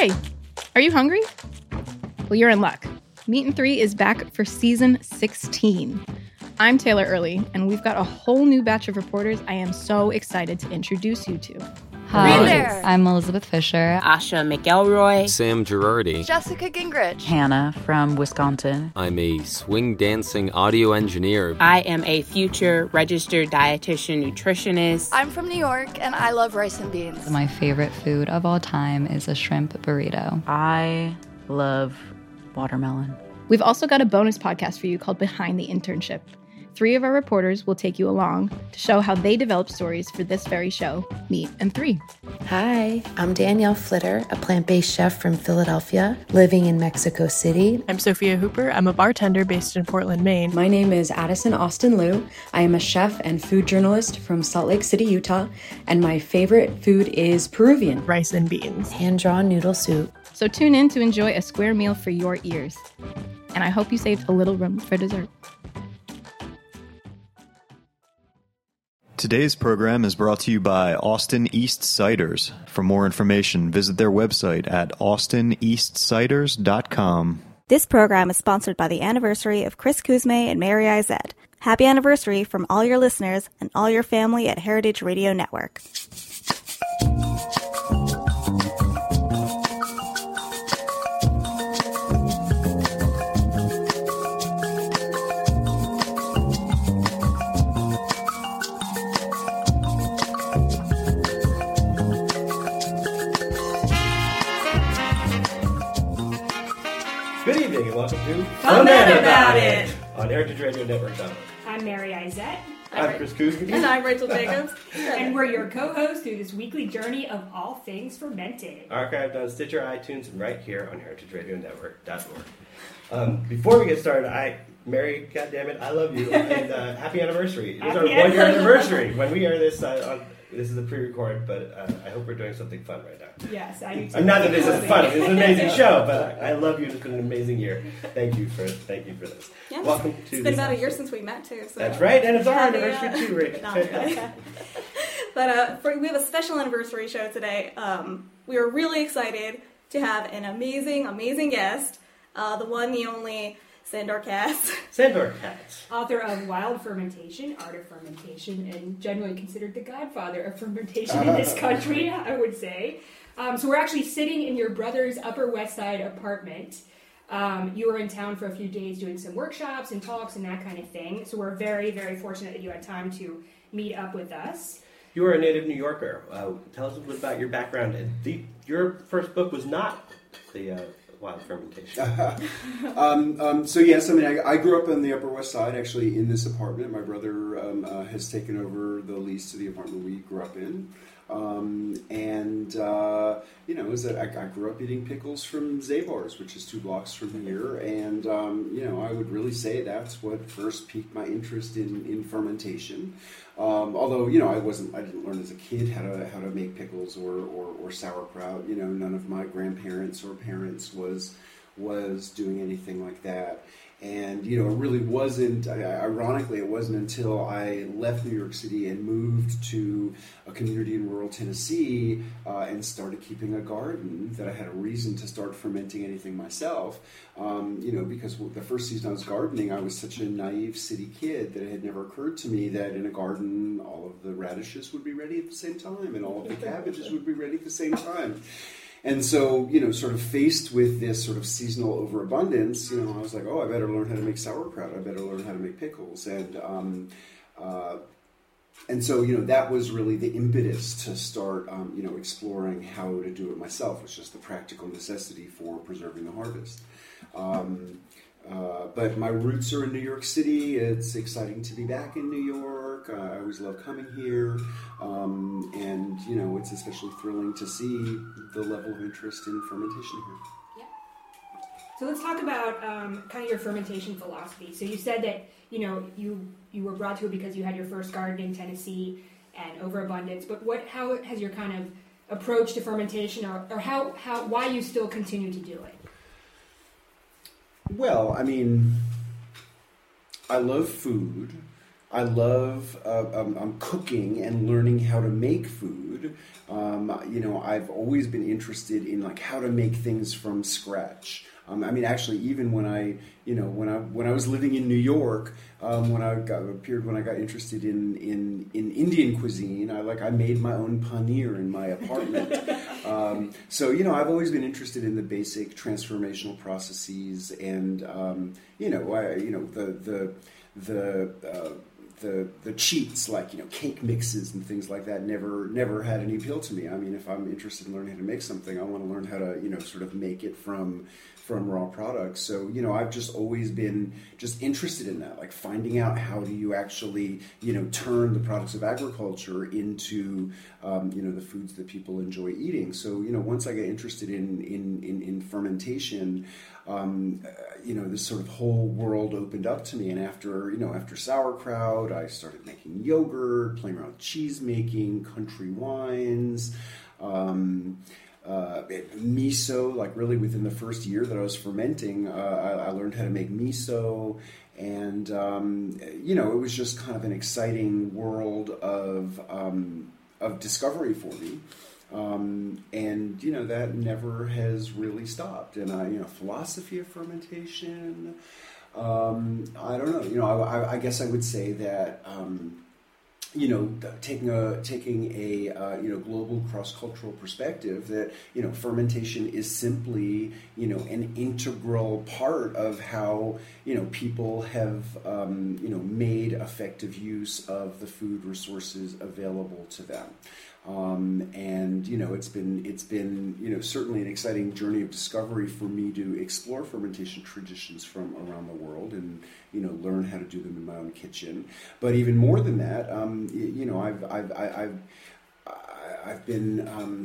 Hey, are you hungry? Well, you're in luck. Meat and Three is back for season 16. I'm Taylor Early, and we've got a whole new batch of reporters I am so excited to introduce you to. Hi, there. I'm Elizabeth Fisher. Asha McElroy. Sam Girardi. Jessica Gingrich. Hannah from Wisconsin. I'm a swing dancing audio engineer. I am a future registered dietitian nutritionist. I'm from New York, and I love rice and beans. My favorite food of all time is a shrimp burrito. I love watermelon. We've also got a bonus podcast for you called Behind the Internship. 3 of our reporters will take you along to show how they developed stories for this very show, Meat and Three. Hi, I'm Danielle Flitter, a plant-based chef from Philadelphia, living in Mexico City. I'm Sophia Hooper. I'm a bartender based in Portland, Maine. My name is Addison Austin Liu. I am a chef and food journalist from Salt Lake City, Utah, and my favorite food is Peruvian. Rice and beans. Hand-drawn noodle soup. So tune in to enjoy a square meal for your ears. And I hope you saved a little room for dessert. Today's program is brought to you by Austin East Ciders. For more information, visit their website at austineastciders.com. This program is sponsored by the anniversary of Chris Kuzme and Mary Izette. Happy anniversary from all your listeners and all your family at Heritage Radio Network. Good evening and welcome to Fun About It on Heritage Radio Network. I'm Mary Izette. I'm Chris Kuzma. And I'm Rachel Jacobs. And we're your co-hosts through this weekly journey of all things fermented. Archived on Stitcher, iTunes, and right here on heritageradionetwork.org. Before we get started, Mary, goddammit, I love you, and happy anniversary. It is our one-year anniversary. When we air this, this is a pre-record, but I hope we're doing something fun right now. Yes, I do too. I'm not that this is fun. It's an amazing show, but I love you. It's been an amazing year. Thank you for this. Yes. Welcome to It's been about a year since we met, too. So. That's right, and it's our anniversary too, Rachel. But we have a special anniversary show today. We are really excited to have an amazing, amazing guest, the one, the only Sandor Katz. Sandor Katz. Author of Wild Fermentation, Art of Fermentation, and generally considered the godfather of fermentation in this country, I would say. So we're actually sitting in your brother's Upper West Side apartment. You were in town for a few days doing some workshops and talks and that kind of thing. So we're very, very fortunate that you had time to meet up with us. You are a native New Yorker. Tell us a little bit about your background. Your first book was not the Wild Fermentation. So yes, I mean, I grew up on the Upper West Side, actually, in this apartment. My brother has taken over the lease to the apartment we grew up in. I grew up eating pickles from Zabar's, which is 2 blocks from here, and I would really say that's what first piqued my interest in fermentation. Although I didn't learn as a kid how to make pickles or sauerkraut. None of my grandparents or parents was doing anything like that. And, it really wasn't, ironically, it wasn't until I left New York City and moved to a community in rural Tennessee and started keeping a garden that I had a reason to start fermenting anything myself. Because the first season I was gardening, I was such a naive city kid that it had never occurred to me that in a garden, all of the radishes would be ready at the same time and all of the cabbages would be ready at the same time. And so, sort of faced with this sort of seasonal overabundance, I was like, I better learn how to make sauerkraut. I better learn how to make pickles. And so, that was really the impetus to start, exploring how to do it myself, which is the practical necessity for preserving the harvest. But my roots are in New York City. It's exciting to be back in New York. I always love coming here. And, it's especially thrilling to see the level of interest in fermentation here. Yeah. So let's talk about kind of your fermentation philosophy. So you said that, you were brought to it because you had your first garden in Tennessee and overabundance. But how has your kind of approach to fermentation or why you still continue to do it? Well, I mean, I love food. I love cooking and learning how to make food. I've always been interested in like how to make things from scratch. Actually, even when I was living in New York, when I got interested in Indian cuisine, I made my own paneer in my apartment. I've always been interested in the basic transformational processes, and the cheats like cake mixes and things like that never had any appeal to me. I mean, if I'm interested in learning how to make something, I want to learn how to sort of make it from raw products. So I've just always been just interested in that, like finding out how do you actually turn the products of agriculture into the foods that people enjoy eating. So once I got interested in fermentation, this sort of whole world opened up to me. And after sauerkraut, I started making yogurt, playing around with cheese making, country wines, miso. Like really within the first year that I was fermenting, I learned how to make miso. And, it was just kind of an exciting world of discovery for me. That never has really stopped. And philosophy of fermentation, I don't know, I guess I would say that, taking a global cross-cultural perspective, that fermentation is simply an integral part of how people have made effective use of the food resources available to them. It's been certainly an exciting journey of discovery for me to explore fermentation traditions from around the world and learn how to do them in my own kitchen. But even more than that, I've been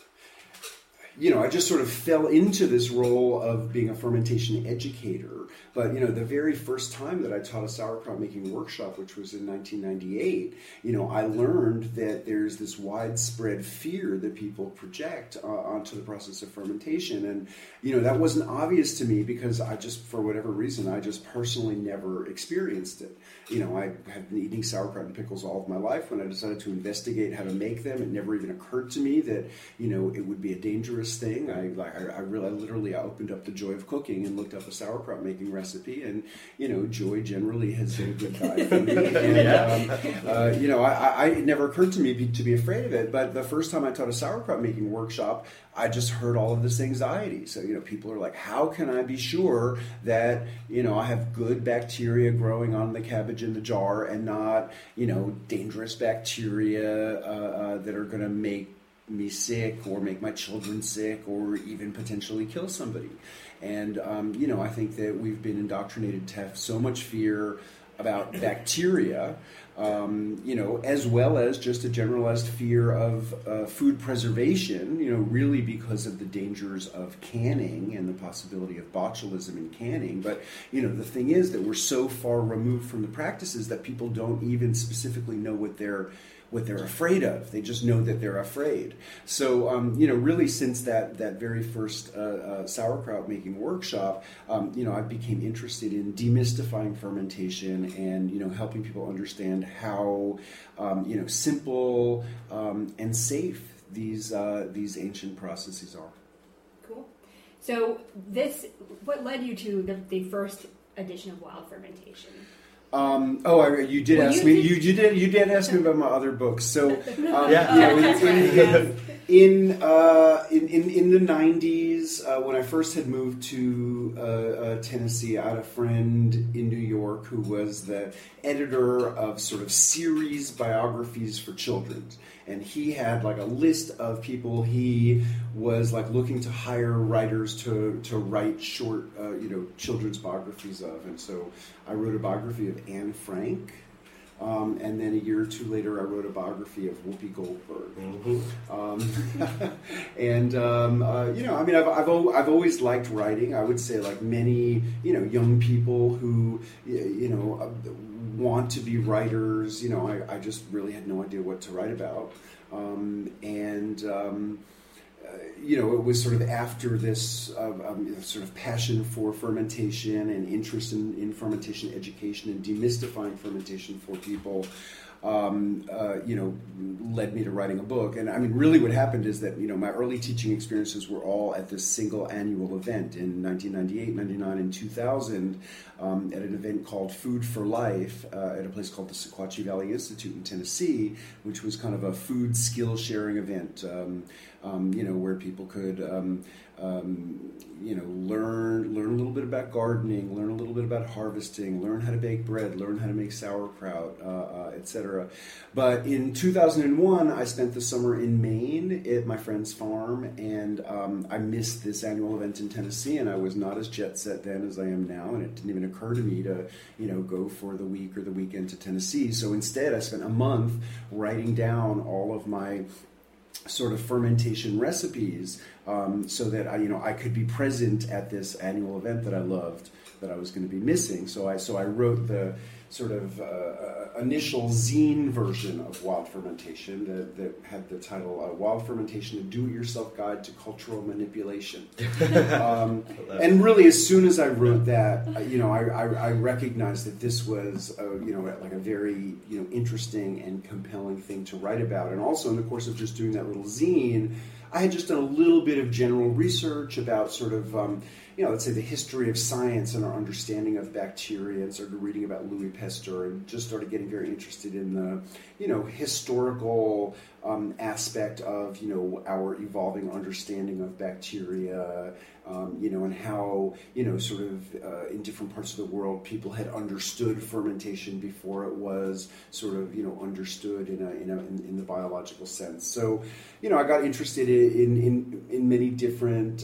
I just sort of fell into this role of being a fermentation educator. But, the very first time that I taught a sauerkraut making workshop, which was in 1998, I learned that there's this widespread fear that people project onto the process of fermentation. And, that wasn't obvious to me because for whatever reason, I just personally never experienced it. I had been eating sauerkraut and pickles all of my life. When I decided to investigate how to make them, it never even occurred to me that, it would be a dangerous thing. I literally opened up the Joy of Cooking and looked up a sauerkraut making recipe, and Joy generally has been a good guide for me. And, it never occurred to me to be afraid of it. But the first time I taught a sauerkraut making workshop, I just heard all of this anxiety. So people are like, how can I be sure that I have good bacteria growing on the cabbage in the jar and not dangerous bacteria that are going to make me sick or make my children sick or even potentially kill somebody. And, I think that we've been indoctrinated to have so much fear about bacteria, as well as just a generalized fear of food preservation, really because of the dangers of canning and the possibility of botulism in canning. But, the thing is that we're so far removed from the practices that people don't even specifically know what they're afraid of. They just know that they're afraid. So, really since that very first sauerkraut making workshop, I became interested in demystifying fermentation and, helping people understand how, simple and safe these ancient processes are. Cool. So what led you to the first edition of Wild Fermentation? You did ask me. You did ask me about my other books. So, in the 90s, when I first had moved to Tennessee, I had a friend in New York who was the editor of sort of series biographies for children. And he had like a list of people he was like looking to hire writers to write short, children's biographies of. And so I wrote a biography of Anne Frank. And then a year or two later, I wrote a biography of Whoopi Goldberg. Mm-hmm. I've always liked writing. I would say, like many, young people who, want to be writers. it was sort of after this sort of passion for fermentation and interest in fermentation education and demystifying fermentation for people, led me to writing a book. And I mean, really what happened is that, my early teaching experiences were all at this single annual event in 1998, 99, and 2000 at an event called Food for Life at a place called the Sequatchie Valley Institute in Tennessee, which was kind of a food skill sharing event, where people could learn a little bit about gardening, learn a little bit about harvesting, learn how to bake bread, learn how to make sauerkraut, etc. But in 2001, I spent the summer in Maine at my friend's farm, and I missed this annual event in Tennessee, and I was not as jet set then as I am now, and it didn't even occur to me to, go for the week or the weekend to Tennessee. So instead, I spent a month writing down all of my sort of fermentation recipes, so that I could be present at this annual event that I loved, that I was going to be missing. So I wrote the sort of initial zine version of Wild Fermentation that had the title Wild Fermentation, a Do-It-Yourself Guide to Cultural Manipulation. And really, as soon as I wrote that, I recognized that this was like a very interesting and compelling thing to write about. And also in the course of just doing that little zine, I had just done a little bit of general research about sort of, let's say the history of science and our understanding of bacteria, and started reading about Louis Pasteur, and just started getting very interested in the, historical aspect of, our evolving understanding of bacteria, and how, sort of in different parts of the world, people had understood fermentation before it was sort of, understood in the biological sense. So, I got interested in many different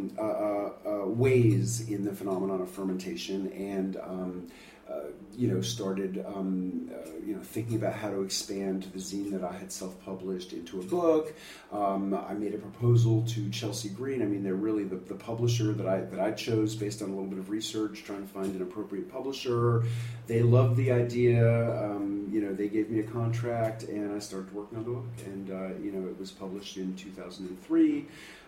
ways in the phenomenon of fermentation, and started thinking about how to expand the zine that I had self-published into a book. I made a proposal to Chelsea Green. I mean, they're really the publisher that I chose based on a little bit of research, trying to find an appropriate publisher. They loved the idea. They gave me a contract, and I started working on the book. And it was published in 2003.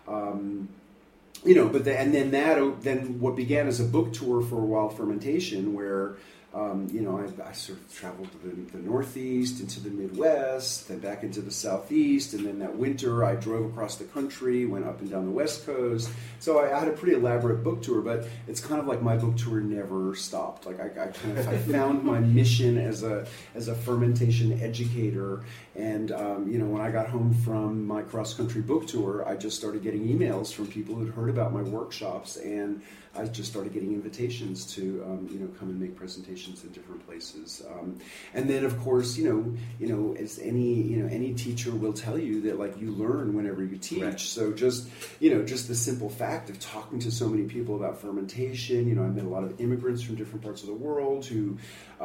Then what began as a book tour for Wild Fermentation, where I sort of traveled to the Northeast, into the Midwest, then back into the Southeast, and then that winter I drove across the country, went up and down the West Coast. So I had a pretty elaborate book tour, but it's kind of like my book tour never stopped. Like I found my mission as a fermentation educator, and when I got home from my cross-country book tour, I just started getting emails from people who'd heard about my workshops, and I just started getting invitations to come and make presentations in different places, and then of course as any teacher will tell you that like you learn whenever you teach. Right. So just the simple fact of talking to so many people about fermentation. I met a lot of immigrants from different parts of the world who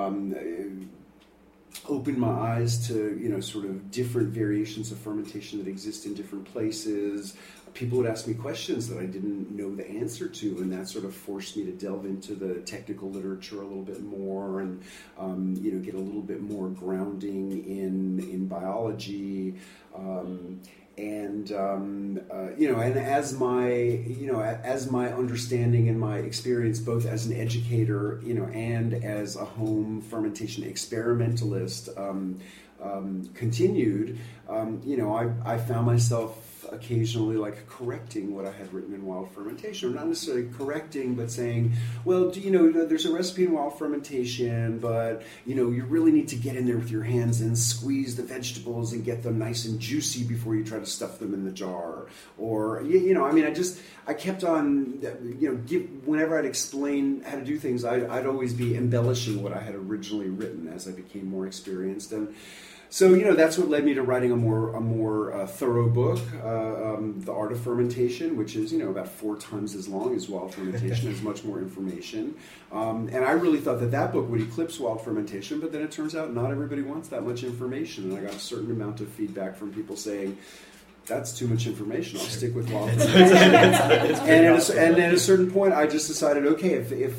opened my eyes to sort of different variations of fermentation that exist in different places. People would ask me questions that I didn't know the answer to, and that sort of forced me to delve into the technical literature a little bit more, and get a little bit more grounding in biology. And as my understanding and my experience, both as an educator, and as a home fermentation experimentalist, continued, I found myself occasionally like correcting what I had written in Wild Fermentation, or not necessarily correcting, but saying, well, there's a recipe in Wild Fermentation, but you really need to get in there with your hands and squeeze the vegetables and get them nice and juicy before you try to stuff them in the jar. Or I kept on, whenever I'd explain how to do things, I'd always be embellishing what I had originally written as I became more experienced. And so, that's what led me to writing a more thorough book, The Art of Fermentation, which is, about 4 times as long as Wild Fermentation, has much more information. And I really thought that book would eclipse Wild Fermentation, but then it turns out not everybody wants that much information. And I got a certain amount of feedback from people saying, that's too much information. I'll stick with wild fermentation. And at a certain point, I just decided, okay,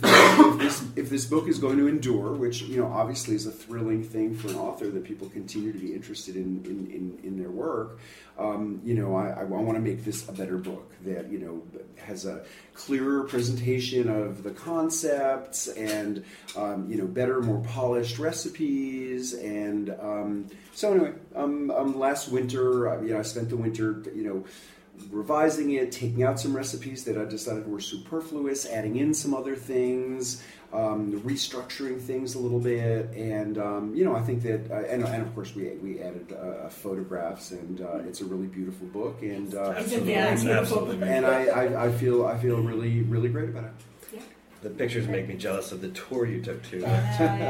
if this book is going to endure, which obviously is a thrilling thing for an author that people continue to be interested in their work. I want to make this a better book that has a clearer presentation of the concepts and better, more polished recipes. And so anyway, last winter, I spent the winter, revising it, taking out some recipes that I decided were superfluous, adding in some other things, restructuring things a little bit, and I think that, and of course we added photographs, and it's a really beautiful book, and and I feel really really great about it. The pictures make me jealous of the tour you took to get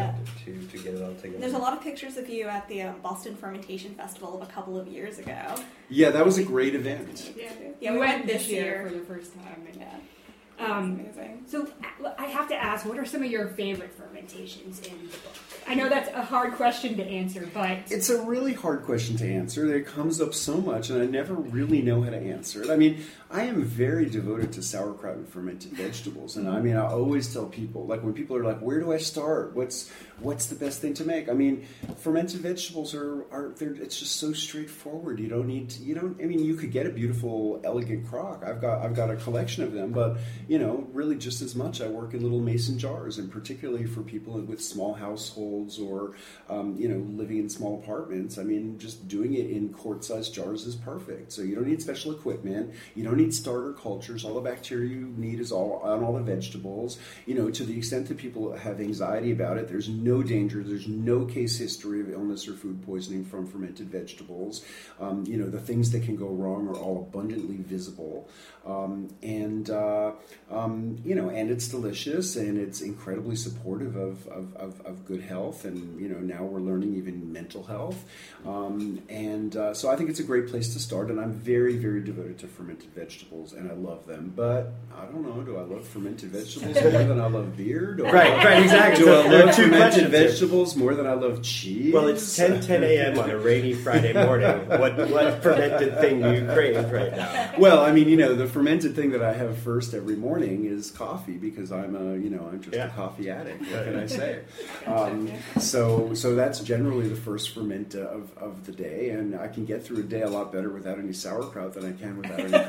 it all together. There's a lot of pictures of you at the Boston Fermentation Festival a couple of years ago. Yeah, that was a great event. Yeah, we went this year for the first time. Amazing. So I have to ask, what are some of your favorite fermentations in the book? I know that's a hard question to answer, but... It's a really hard question to answer. It comes up so much, and I never really know how to answer it. I mean, I am very devoted to sauerkraut and fermented vegetables, and I always tell people, like when people are like, where do I start? What's the best thing to make? I mean, fermented vegetables it's just so straightforward. You could get a beautiful, elegant crock. I've got a collection of them, but really just as much I work in little mason jars, and particularly for people with small households or living in small apartments. I mean, just doing it in quart-sized jars is perfect. So you don't need special equipment. You don't need starter cultures. All the bacteria you need is all on all the vegetables. To the extent that people have anxiety about it, there's no danger. There's no case history of illness or food poisoning from fermented vegetables. The things that can go wrong are all abundantly visible. And it's delicious, and it's incredibly supportive of good health, and now we're learning even mental health. So I think it's a great place to start, and I'm very, very devoted to fermented vegetables, and I love them. But I don't know, do I love fermented vegetables more than I love beer? Right, exactly. Do I love fermented vegetables more than I love cheese? Well, it's 10 a.m. on a rainy Friday morning. What fermented thing do you crave right now? Well, the fermented thing that I have first every morning is coffee, because I'm a coffee addict. What can I say? So that's generally the first ferment of the day, and I can get through a day a lot better without any sauerkraut than I can without any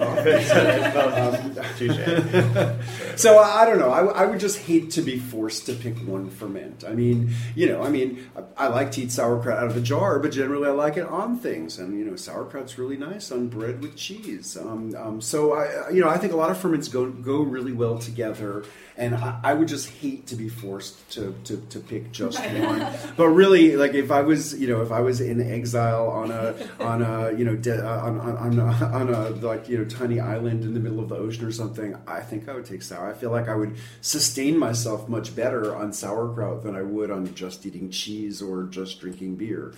coffee. So I don't know. I would just hate to be forced to pick one ferment. I like to eat sauerkraut out of the jar, but generally I like it on things, and sauerkraut's really nice on bread with cheese. So I think a lot of ferments go really well together, and I would just hate to be forced to pick just one. But really, like if I was in exile on a tiny island in the middle of the ocean or something, I think I would take sour. I feel like I would sustain myself much better on sauerkraut than I would on just eating cheese or just drinking beer.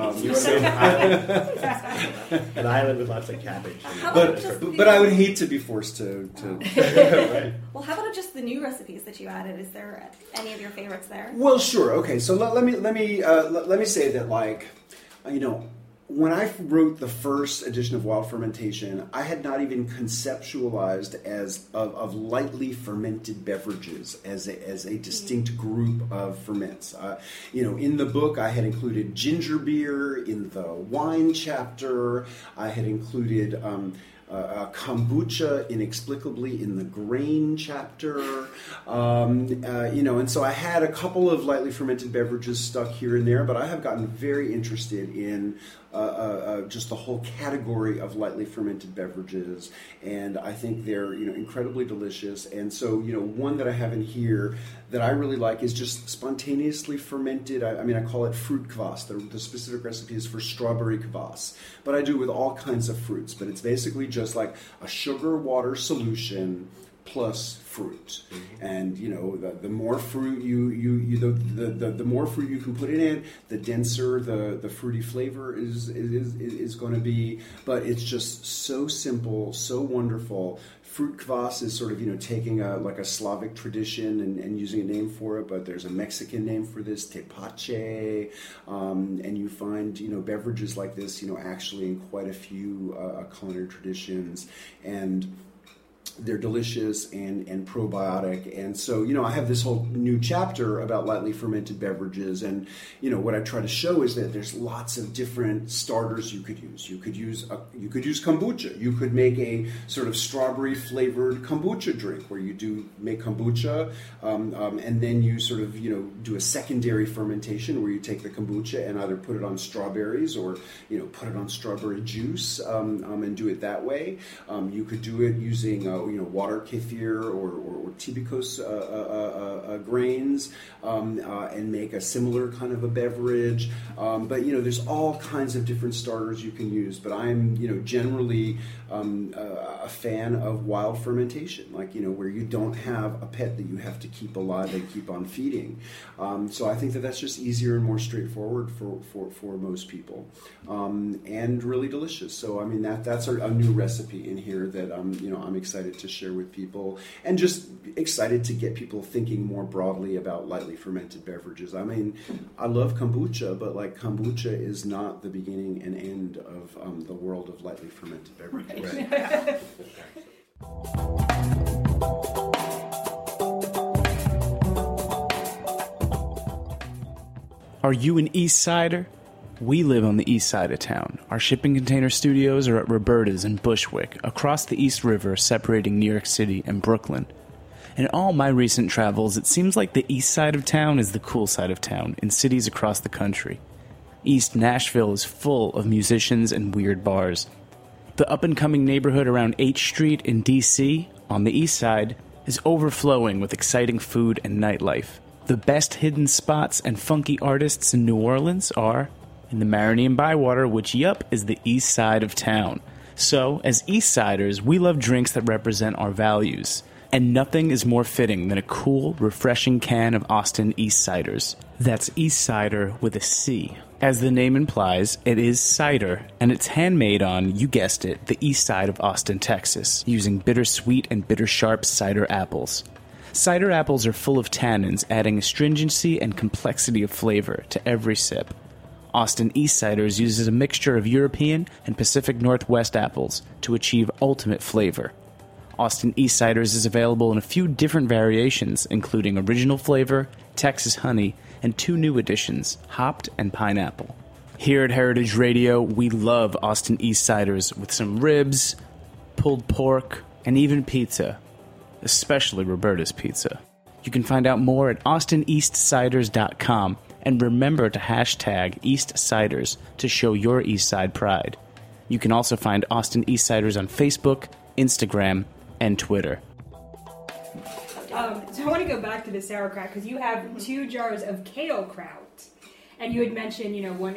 An island with lots of cabbage. But I would hate to be forced to. Right. Well, how about just the new recipes that you added? Is there any of your favorites there? Well, sure. Okay, so let me say that, when I wrote the first edition of Wild Fermentation, I had not even conceptualized of lightly fermented beverages as a distinct group of ferments. In the book, I had included ginger beer. In the wine chapter, I had included kombucha inexplicably in the grain chapter, and so I had a couple of lightly fermented beverages stuck here and there, but I have gotten very interested in just the whole category of lightly fermented beverages, and I think they're incredibly delicious. And so one that I have in here that I really like is just spontaneously fermented. I call it fruit kvass. The specific recipe is for strawberry kvass, but I do it with all kinds of fruits. But it's basically just like a sugar water solution plus fruit, and the more fruit the more fruit you can put in it, the denser the fruity flavor is going to be. But it's just so simple, so wonderful. Fruit kvass is sort of taking a Slavic tradition and using a name for it, but there's a Mexican name for this, tepache, and you find beverages like this actually in quite a few culinary traditions, and they're delicious and probiotic. And so, I have this whole new chapter about lightly fermented beverages. And, what I try to show is that there's lots of different starters you could use. You could use kombucha. You could make a sort of strawberry flavored kombucha drink where you make kombucha and then you sort of, do a secondary fermentation where you take the kombucha and either put it on strawberries or, put it on strawberry juice and do it that way. You could do it using water kefir or tibikos grains and make a similar kind of a beverage. But there's all kinds of different starters you can use. But I'm generally a fan of wild fermentation, where you don't have a pet that you have to keep alive and keep on feeding. So I think that's just easier and more straightforward for most people, and really delicious. So I mean that's a new recipe in here that I'm excited to share with people, and just excited to get people thinking more broadly about lightly fermented beverages. I mean, I love kombucha, but kombucha is not the beginning and end of the world of lightly fermented beverages. Right. Are you an East Sider? We live on the east side of town. Our shipping container studios are at Roberta's in Bushwick, across the East River separating New York City and Brooklyn. In all my recent travels, it seems like the east side of town is the cool side of town in cities across the country. East Nashville is full of musicians and weird bars. The up-and-coming neighborhood around H Street in D.C., on the east side, is overflowing with exciting food and nightlife. The best hidden spots and funky artists in New Orleans are in the Marigny and Bywater, which, is the east side of town. So, as East Siders, we love drinks that represent our values. And nothing is more fitting than a cool, refreshing can of Austin East Ciders. That's East Cider with a C. As the name implies, it is cider, and it's handmade on, you guessed it, the east side of Austin, Texas, using bittersweet and bitter-sharp cider apples. Cider apples are full of tannins, adding astringency and complexity of flavor to every sip. Austin East Ciders uses a mixture of European and Pacific Northwest apples to achieve ultimate flavor. Austin East Ciders is available in a few different variations, including original flavor, Texas honey, and 2 new additions, hopped and pineapple. Here at Heritage Radio, we love Austin East Ciders with some ribs, pulled pork, and even pizza, especially Roberta's Pizza. You can find out more at austineastciders.com, and remember to hashtag East Ciders to show your East Side pride. You can also find Austin East Ciders on Facebook, Instagram, and Twitter. So I want to go back to the sauerkraut, because you have 2 jars of kale kraut, and you had mentioned,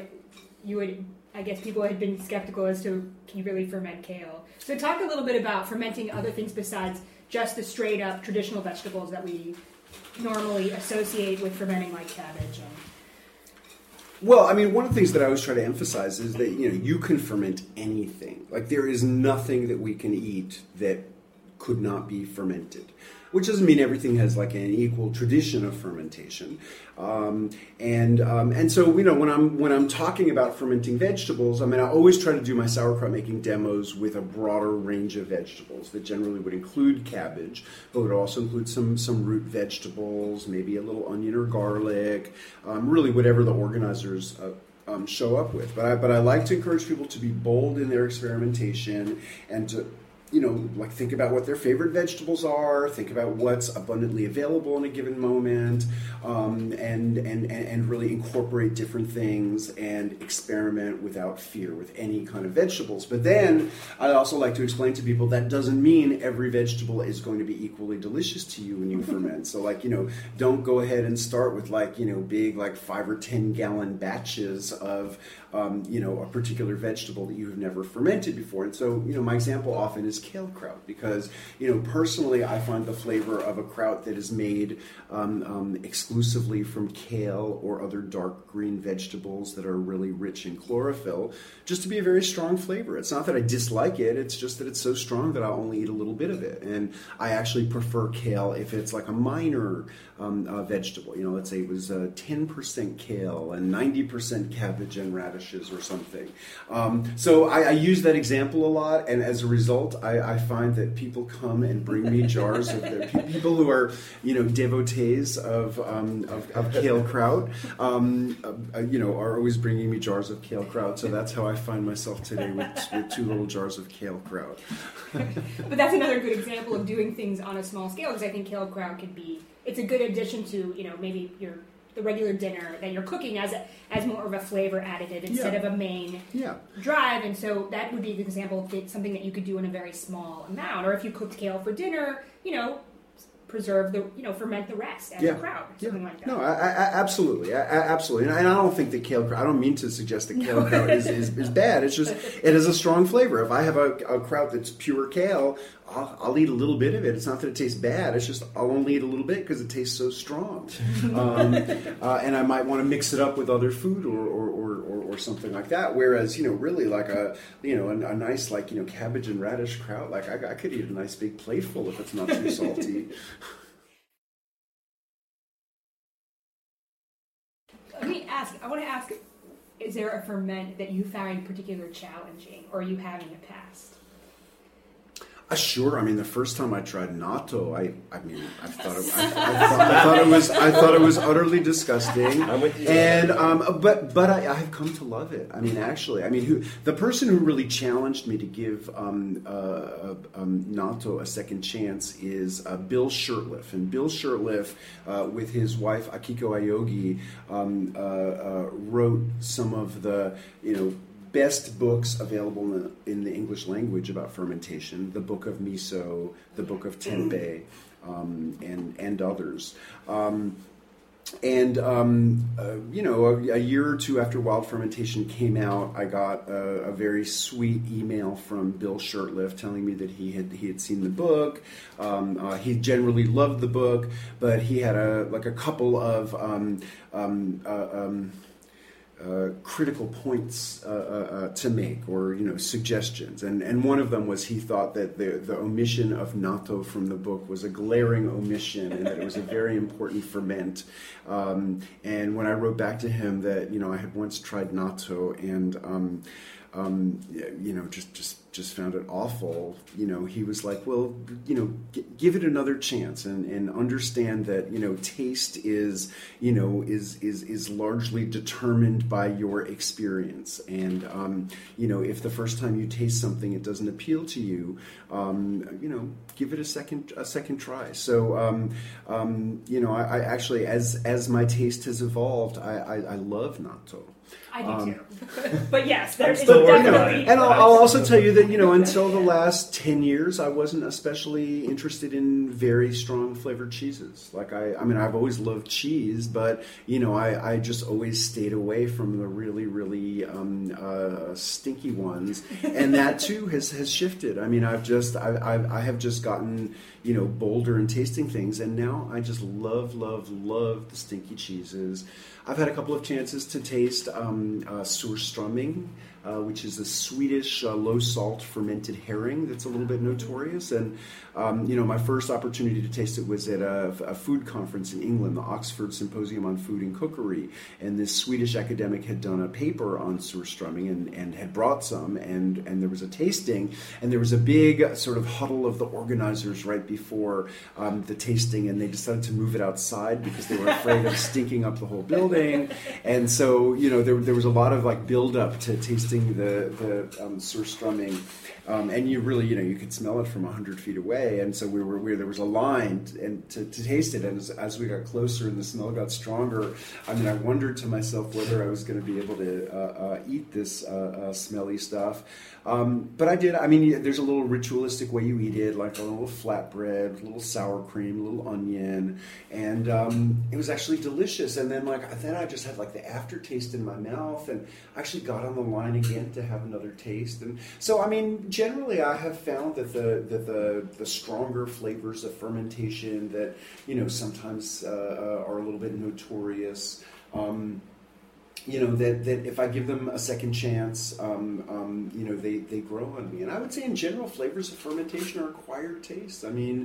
I guess people had been skeptical as to, can you really ferment kale? So talk a little bit about fermenting other things besides just the straight up traditional vegetables that we normally associate with fermenting, like cabbage. Well, I mean, one of the things that I always try to emphasize is that, you can ferment anything. Like, there is nothing that we can eat that could not be fermented. Which doesn't mean everything has like an equal tradition of fermentation, and so when I'm talking about fermenting vegetables, I mean I always try to do my sauerkraut making demos with a broader range of vegetables that generally would include cabbage, but would also include some root vegetables, maybe a little onion or garlic, really whatever the organizers show up with. But I like to encourage people to be bold in their experimentation and to think about what their favorite vegetables are, think about what's abundantly available in a given moment, and really incorporate different things and experiment without fear with any kind of vegetables. But then I also like to explain to people that doesn't mean every vegetable is going to be equally delicious to you when you ferment. So don't go ahead and start with big 5 or 10 gallon batches of a particular vegetable that you've never fermented before. And so my example often is is kale kraut, because personally I find the flavor of a kraut that is made exclusively from kale or other dark green vegetables that are really rich in chlorophyll just to be a very strong flavor. It's not that I dislike it, it's just that it's so strong that I'll only eat a little bit of it. And I actually prefer kale if it's like a minor vegetable. Let's say it was 10% kale and 90% cabbage and radishes or something. So I use that example a lot, and as a result, I find that people come and bring me jars of people who are, devotees of kale kraut, are always bringing me jars of kale kraut. So that's how I find myself today with 2 little jars of kale kraut. But that's another good example of doing things on a small scale, because I think kale kraut it's a good addition to, maybe the regular dinner that you're cooking as more of a flavor additive instead of a main drive. And so that would be an example of something that you could do in a very small amount. Or if you cooked kale for dinner, preserve ferment the rest as a kraut, something like that. No, absolutely, absolutely. And I don't think that kale kraut, I don't mean to suggest that kale kraut is bad. It's just, it has a strong flavor. If I have a kraut that's pure kale, I'll eat a little bit of it. It's not that it tastes bad. It's just I'll only eat a little bit because it tastes so strong. And I might want to mix it up with other food or something like that. Whereas, really like a nice cabbage and radish kraut, like I could eat a nice big plateful if it's not too salty. I want to ask, is there a ferment that you find particularly challenging or you have in the past? Sure. I mean, the first time I tried natto, I thought it was utterly disgusting. I'm with you. And but I've come to love it. I mean, actually, the person who really challenged me to give natto a second chance is Bill Shurtleff. And Bill Shurtleff, with his wife Akiko Ayogi, wrote some of the best books available in the English language about fermentation, the Book of Miso, the Book of Tempeh, and others. A year or two after Wild Fermentation came out, I got a very sweet email from Bill Shurtleff telling me that he had seen the book. He generally loved the book, but he had a couple of critical points to make, or suggestions, and one of them was he thought that the omission of natto from the book was a glaring omission, and that it was a very important ferment. And when I wrote back to him that I had once tried natto and just found it awful, he was like, well, give it another chance and understand that, taste is largely determined by your experience. And, if the first time you taste something, it doesn't appeal to you, give it a second try. So, I actually, as my taste has evolved, I love natto. I do too. But yes, there's definitely. And I'll also tell you that, until the last 10 years, I wasn't especially interested in very strong flavored cheeses. Like I've always loved cheese, but, I just always stayed away from the really, really stinky ones. And that too has shifted. I have just gotten, bolder in tasting things. And now I just love the stinky cheeses. I've had a couple of chances to taste surströmming, which is a Swedish low-salt fermented herring that's a little bit notorious. And, my first opportunity to taste it was at a food conference in England, the Oxford Symposium on Food and Cookery. And this Swedish academic had done a paper on surströmming and had brought some, and there was a tasting, and there was a big sort of huddle of the organizers right before the tasting, and they decided to move it outside because they were afraid of stinking up the whole building. And so, there was a lot of build-up to tasting the surströmming. And you really, you could smell it from 100 feet away. And so there was a line to taste it. And as we got closer and the smell got stronger, I wondered to myself whether I was going to be able to eat this smelly stuff. But I did. There's a little ritualistic way you eat it, like a little flatbread, a little sour cream, a little onion. And it was actually delicious. And then I just had the aftertaste in my mouth, and I actually got on the line again to have another taste. And so, generally, I have found that the stronger flavors of fermentation that sometimes are a little bit notorious. That if I give them a second chance, they grow on me. And I would say in general, flavors of fermentation are acquired tastes.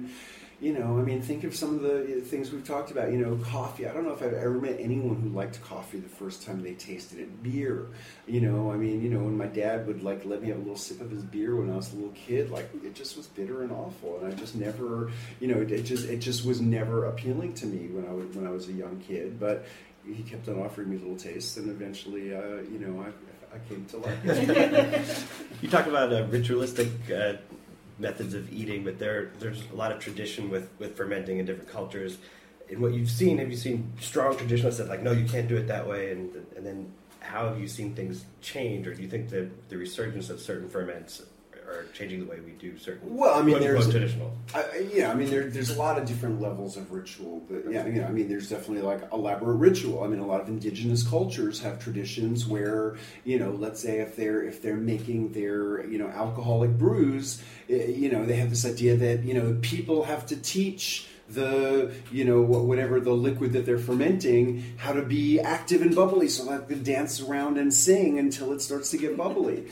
Think of some of the things we've talked about. Coffee. I don't know if I've ever met anyone who liked coffee the first time they tasted it. Beer. When my dad would let me have a little sip of his beer when I was a little kid, it just was bitter and awful, and I just never, it just was never appealing to me when I was a young kid. But he kept on offering me little tastes, and eventually, I came to like it. You talk about ritualistic methods of eating, but there's a lot of tradition with fermenting in different cultures. In what you've seen, have you seen strong traditionalists that no, you can't do it that way, and then how have you seen things change, or do you think that the resurgence of certain ferments are changing the way we do certain? Well, there's traditional. There's a lot of different levels of ritual, but there's definitely elaborate ritual. A lot of indigenous cultures have traditions where let's say if they're making their alcoholic brews, they have this idea that people have to teach the whatever the liquid that they're fermenting how to be active and bubbly, so that they dance around and sing until it starts to get bubbly.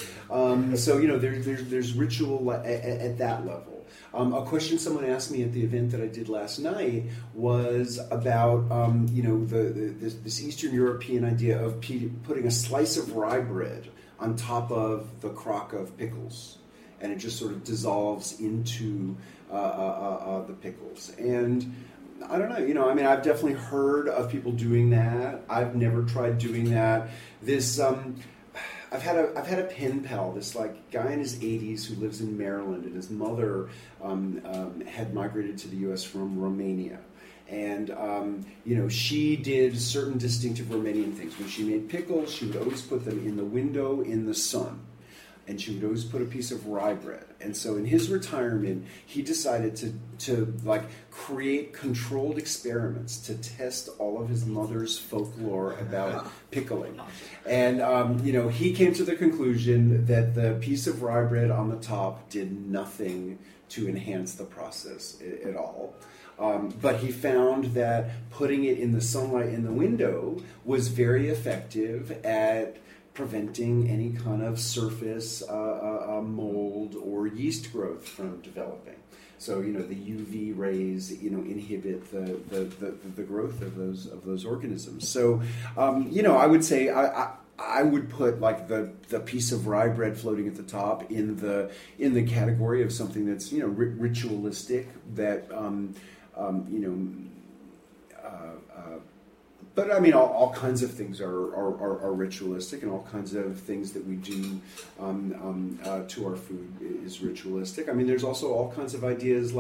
There's ritual at that level. A question someone asked me at the event that I did last night was about this Eastern European idea of putting a slice of rye bread on top of the crock of pickles, and it just sort of dissolves into the pickles. And I don't know, I've definitely heard of people doing that. I've never tried doing that. This, I've had a pen pal, this guy in his 80s who lives in Maryland, and his mother had migrated to the U.S. from Romania. And, she did certain distinctive Romanian things. When she made pickles, she would always put them in the window in the sun. And she would always put a piece of rye bread. And so in his retirement, he decided to create controlled experiments to test all of his mother's folklore about pickling. And, he came to the conclusion that the piece of rye bread on the top did nothing to enhance the process at all. But he found that putting it in the sunlight in the window was very effective at preventing any kind of surface mold or yeast growth from developing. So the UV rays inhibit the growth of those organisms. So I would say I would put the piece of rye bread floating at the top in the category of something that's ritualistic, that but all kinds of things are ritualistic, and all kinds of things that we do to our food is ritualistic. There's also all kinds of ideas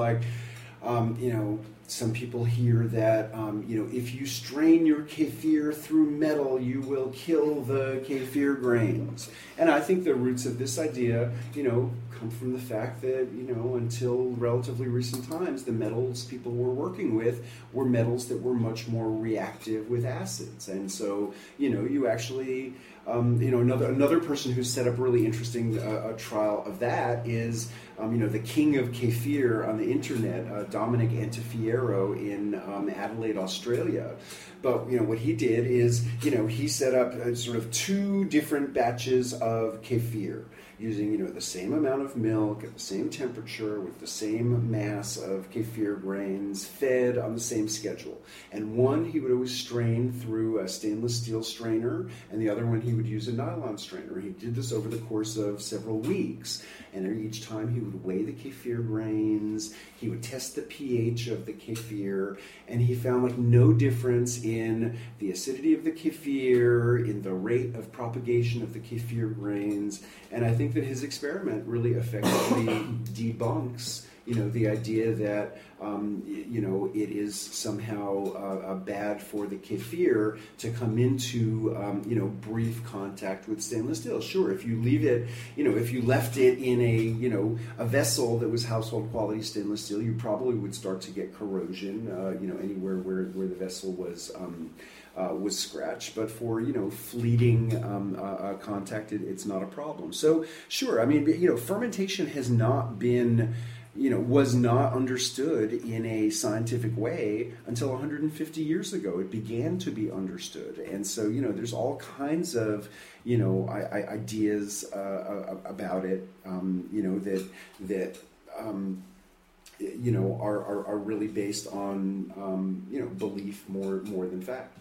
some people hear that if you strain your kefir through metal, you will kill the kefir grains. And I think the roots of this idea, come from the fact that until relatively recent times, the metals people were working with were metals that were much more reactive with acids. And so you actually another person who set up a really interesting trial of that is the king of kefir on the internet, Dominic Antifiero in Adelaide, Australia. But what he did is he set up sort of two different batches of kefir, using the same amount of milk at the same temperature with the same mass of kefir grains, fed on the same schedule. And one he would always strain through a stainless steel strainer, and the other one he would use a nylon strainer. He did this over the course of several weeks, and each time he would weigh the kefir grains, he would test the pH of the kefir, and he found no difference in the acidity of the kefir, in the rate of propagation of the kefir grains. And I think that his experiment really effectively debunks the idea that it is somehow bad for the kefir to come into brief contact with stainless steel. Sure, if you leave it, if you left it in a vessel that was household quality stainless steel, you probably would start to get corrosion, anywhere where the vessel was scratched. But for fleeting contact, it's not a problem. So sure, I mean, fermentation has not been, was not understood in a scientific way until 150 years ago. It began to be understood, and so there's all kinds of ideas about it, that are really based on belief more than fact.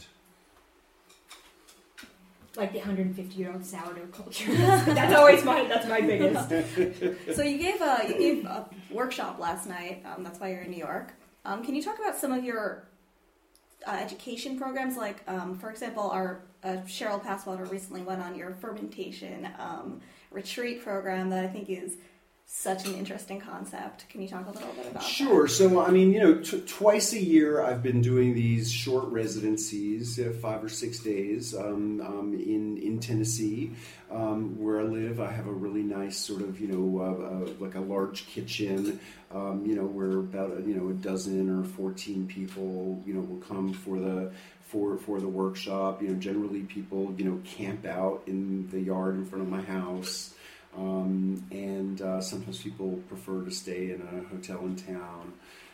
Like the 150-year-old sourdough culture. That's my biggest. So you gave a workshop last night. That's why you're in New York. Can you talk about some of your education programs? Like, for example, our Cheryl Passwater recently went on your fermentation retreat program that I think is such an interesting concept. Can you talk a little bit about that? Sure. So, I mean, twice a year I've been doing these short residencies, 5 or 6 days in Tennessee, where I live. I have a really nice sort of, like a large kitchen, where about, a dozen or 14 people, will come for the workshop. Generally people, camp out in the yard in front of my house. And sometimes people prefer to stay in a hotel in town.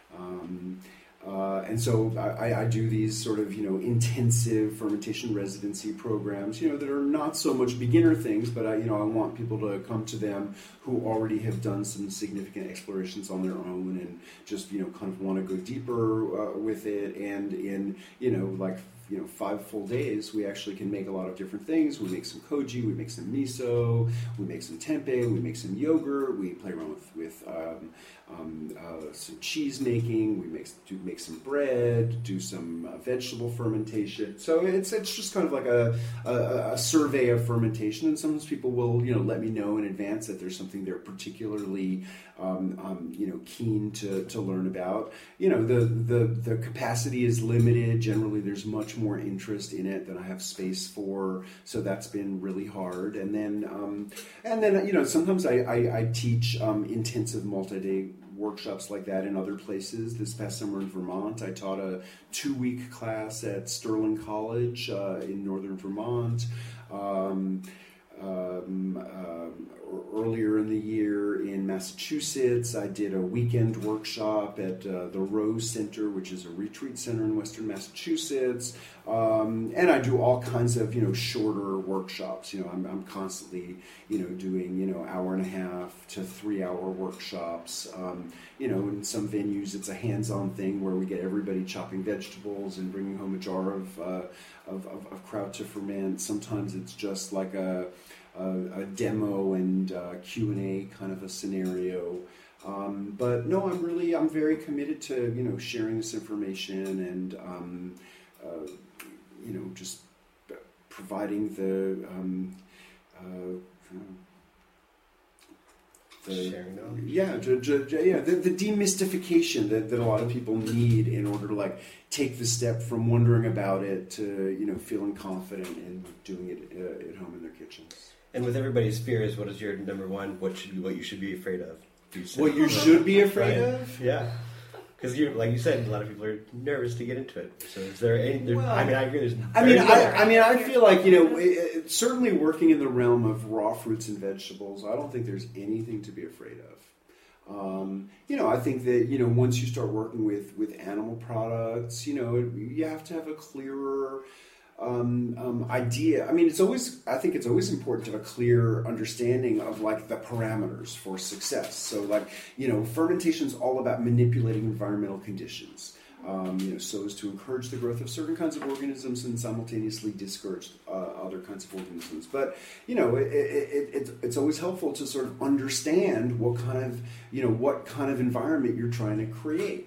And so I do these sort of, intensive fermentation residency programs, that are not so much beginner things, but I want people to come to them who already have done some significant explorations on their own and just, kind of want to go deeper with it. And in, 5 full days, we actually can make a lot of different things. We make some koji, we make some miso, we make some tempeh, we make some yogurt, we play around with some cheese making, we make some bread, do some vegetable fermentation. So it's just kind of like a survey of fermentation, and sometimes people will let me know in advance that there's something they're particularly keen to learn about. The capacity is limited. Generally, there's much more interest in it than I have space for, so that's been really hard. And then sometimes I teach intensive multi-day workshops like that in other places. This past summer in Vermont, I taught a 2-week class at Sterling College in northern Vermont. Earlier in the year in Massachusetts, I did a weekend workshop at the Rose Center, which is a retreat center in western Massachusetts. And I do all kinds of, shorter workshops. I'm constantly, doing, 1.5 to 3 hour workshops. In some venues, it's a hands-on thing where we get everybody chopping vegetables and bringing home a jar of kraut to ferment. Sometimes it's just like a demo and Q&A kind of a scenario. But no, I'm very committed to, sharing this information and, just providing the sharing knowledge. The demystification that a lot of people need in order to take the step from wondering about it to feeling confident in doing it at home in their kitchens. And with everybody's fears, what is your number one? What you should be afraid of? What you should be afraid of? Yeah. Because like you said, a lot of people are nervous to get into it. So is there any? I agree. I feel like certainly working in the realm of raw fruits and vegetables, I don't think there's anything to be afraid of. I think that once you start working with animal products, you have to have a clearer idea. I think it's always important to have a clear understanding of the parameters for success. So fermentation is all about manipulating environmental conditions. So as to encourage the growth of certain kinds of organisms and simultaneously discourage other kinds of organisms. But it's always helpful to sort of understand what kind of environment you're trying to create.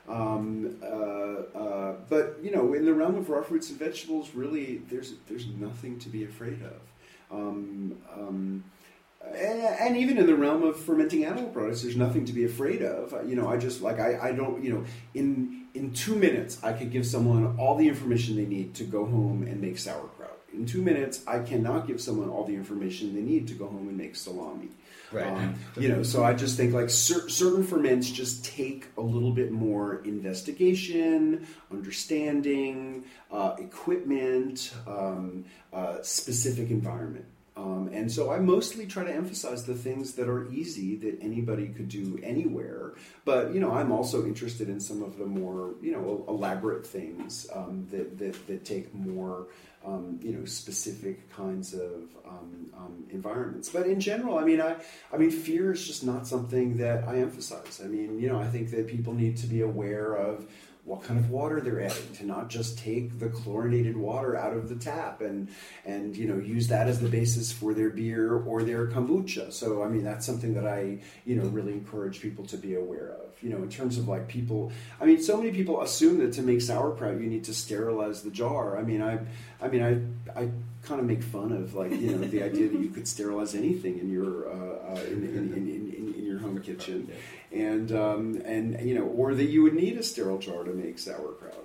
But in the realm of raw fruits and vegetables, really, there's nothing to be afraid of. And even in the realm of fermenting animal products, there's nothing to be afraid of. I just I don't, in 2 minutes, I could give someone all the information they need to go home and make sauerkraut. In 2 minutes, I cannot give someone all the information they need to go home and make salami. Right. So I just think like certain ferments just take a little bit more investigation, understanding, equipment, specific environment. And so I mostly try to emphasize the things that are easy that anybody could do anywhere. But, I'm also interested in some of the more, elaborate things that take more, specific kinds of environments. But in general, I mean, fear is just not something that I emphasize. I think that people need to be aware of what kind of water they're adding, to not just take the chlorinated water out of the tap and use that as the basis for their beer or their kombucha. So that's something that I really encourage people to be aware of. In terms of like people, so many people assume that to make sauerkraut you need to sterilize the jar. I kind of make fun of the idea that you could sterilize anything in your in your home kitchen, and or that you would need a sterile jar to make sauerkraut.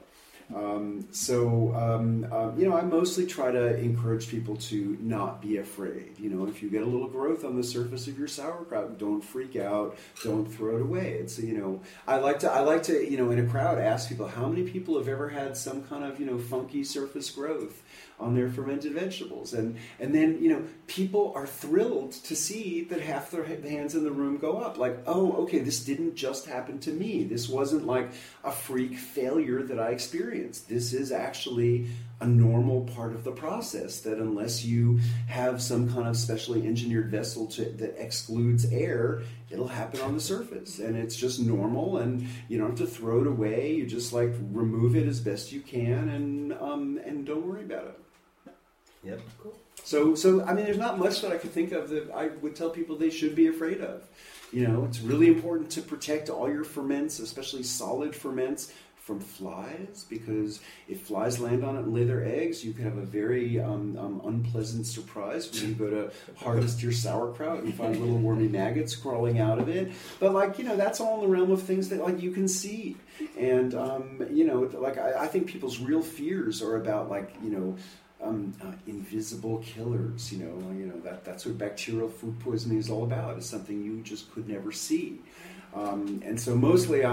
I mostly try to encourage people to not be afraid. If you get a little growth on the surface of your sauerkraut, don't freak out, don't throw it away. It's, I like to, in a crowd ask people, how many people have ever had some kind of, funky surface growth on their fermented vegetables? And then, people are thrilled to see that half their hands in the room go up. Like, oh, okay, this didn't just happen to me. This wasn't like a freak failure that I experienced. This is actually a normal part of the process, that unless you have some kind of specially engineered vessel that excludes air, it'll happen on the surface. And it's just normal, and you don't have to throw it away. You just remove it as best you can, and don't worry about it. Yep. Cool. So there's not much that I could think of that I would tell people they should be afraid of. It's really important to protect all your ferments, especially solid ferments, from flies, because if flies land on it and lay their eggs, you can have a very unpleasant surprise when you go to harvest your sauerkraut and you find little wormy maggots crawling out of it. But that's all in the realm of things that you can see. And I think people's real fears are about invisible killers. That's what bacterial food poisoning is all about. It's something you just could never see. And so mostly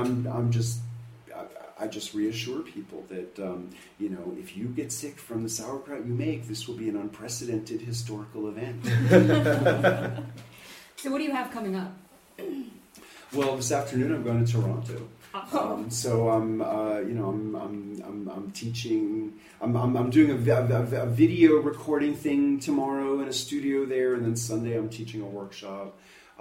I just reassure people that, if you get sick from the sauerkraut you make, this will be an unprecedented historical event. So what do you have coming up? Well, this afternoon I'm going to Toronto. So I'm teaching. I'm doing a video recording thing tomorrow in a studio there, and then Sunday I'm teaching a workshop.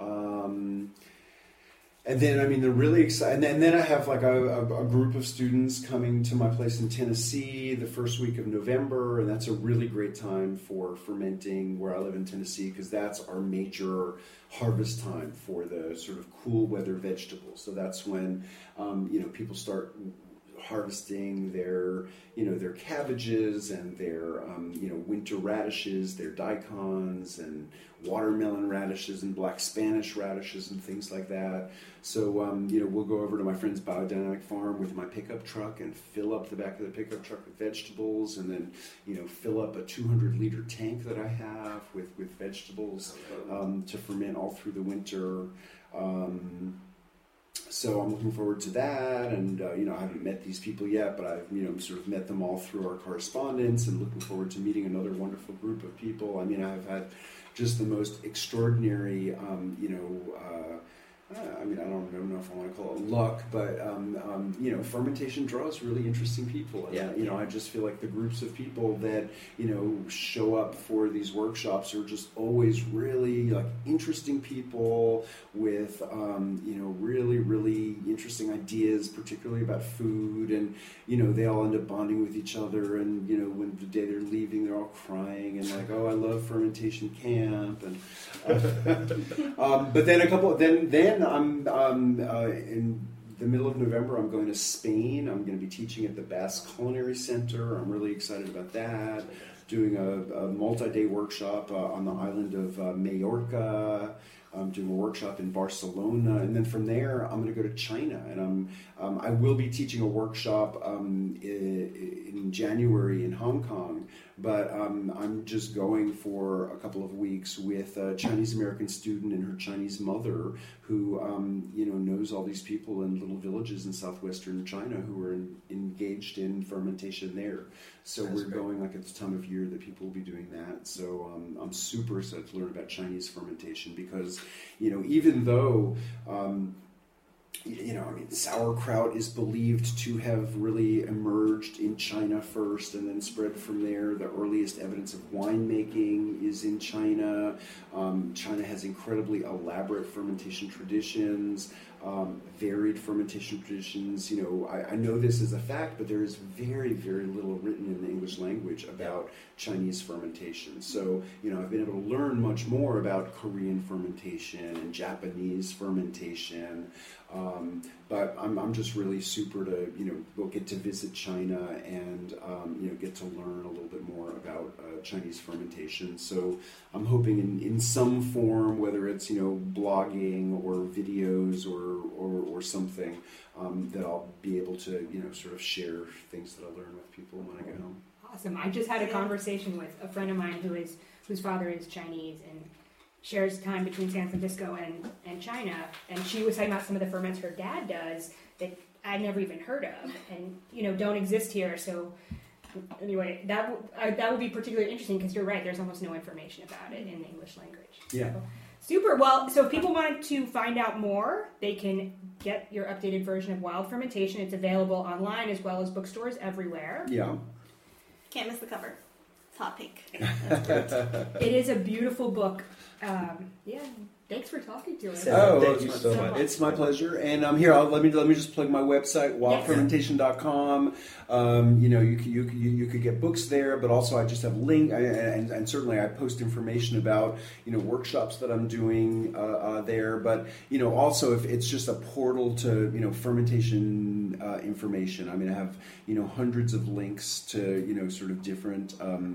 And then, they're really excited. And then I have a group of students coming to my place in Tennessee the first week of November, and that's a really great time for fermenting where I live in Tennessee, because that's our major harvest time for the sort of cool weather vegetables. So that's when, people start harvesting their cabbages and their, winter radishes, their daikons and watermelon radishes and black Spanish radishes and things like that. So, we'll go over to my friend's biodynamic farm with my pickup truck and fill up the back of the pickup truck with vegetables, and then, fill up a 200-liter tank that I have with vegetables to ferment all through the winter. So I'm looking forward to that, and I haven't met these people yet, but I've sort of met them all through our correspondence, and looking forward to meeting another wonderful group of people. I've had just the most extraordinary, I don't know if I want to call it luck, but fermentation draws really interesting people. And, I just feel like the groups of people that show up for these workshops are just always really interesting people with really, really interesting ideas, particularly about food, and they all end up bonding with each other, and when the day they're leaving, they're all crying and like, oh, I love fermentation camp, and but then then I'm in the middle of November, I'm going to Spain. I'm going to be teaching at the Basque Culinary Center. I'm really excited about that. doing a multi-day workshop on the island of Majorca. I'm doing a workshop in Barcelona, and then from there I'm going to go to China, and I will be teaching a workshop in January in Hong Kong, but I'm just going for a couple of weeks with a Chinese American student and her Chinese mother, who knows all these people in little villages in southwestern China who are engaged in fermentation there. So we're going like at the time of year that people will be doing that. So I'm super excited to learn about Chinese fermentation because, even though, sauerkraut is believed to have really emerged in China first and then spread from there. The earliest evidence of winemaking is in China. China has incredibly elaborate fermentation traditions. Varied fermentation traditions. I know this is a fact, but there is very, very little written in the English language about Chinese fermentation. So, I've been able to learn much more about Korean fermentation and Japanese fermentation. But I'm just really super to, get to visit China and, get to learn a little bit more about Chinese fermentation. So I'm hoping in some form, whether it's, blogging or videos or something, that I'll be able to, sort of share things that I learn with people when I get home. Awesome. I just had a conversation with a friend of mine whose father is Chinese and shares time between San Francisco and China, and she was talking about some of the ferments her dad does that I'd never even heard of and don't exist here. So anyway, that would be particularly interesting because you're right, there's almost no information about it in the English language. Yeah. So, super. Well, so if people wanted to find out more, they can get your updated version of Wild Fermentation. It's available online as well as bookstores everywhere. Yeah. Can't miss the cover. It's hot pink. It is a beautiful book. Thanks for talking to us. Thank you so much. It's my pleasure. And here, let me just plug my website, wildfermentation.com. You could get books there, but also I just have link, and certainly I post information about workshops that I'm doing there. But also if it's just a portal to fermentation information. I mean, I have hundreds of links to sort of different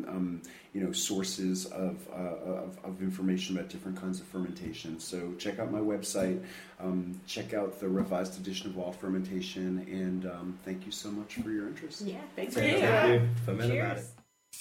sources of information about different kinds of fermentation. So check out my website, check out the revised edition of Wild Fermentation, and thank you so much for your interest. Yeah, thanks for you. Thank you. Ferment about it.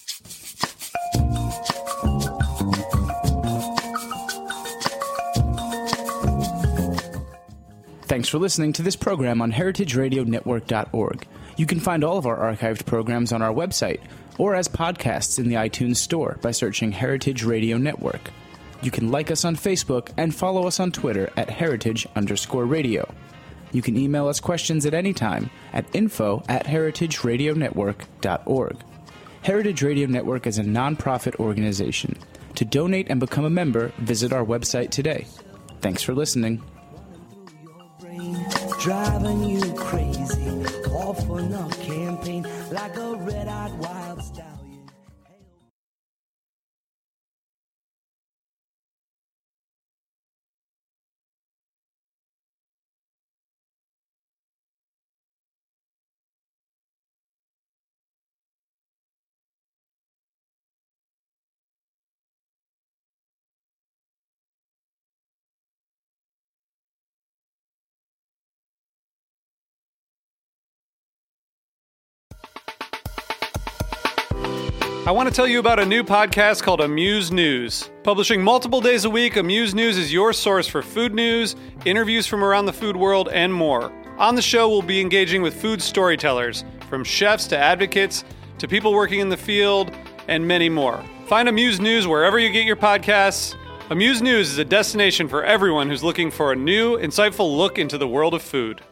Thanks for listening to this program on heritageradionetwork.org. You can find all of our archived programs on our website or as podcasts in the iTunes Store by searching Heritage Radio Network. You can like us on Facebook and follow us on Twitter at @heritage_radio. You can email us questions at any time at info@heritageradionetwork.org. Heritage Radio Network is a nonprofit organization. To donate and become a member, visit our website today. Thanks for listening. Driving you crazy, off on a campaign like a red-eyed wild stallion. I want to tell you about a new podcast called Amuse News. Publishing multiple days a week, Amuse News is your source for food news, interviews from around the food world, and more. On the show, we'll be engaging with food storytellers, from chefs to advocates to people working in the field, and many more. Find Amuse News wherever you get your podcasts. Amuse News is a destination for everyone who's looking for a new, insightful look into the world of food.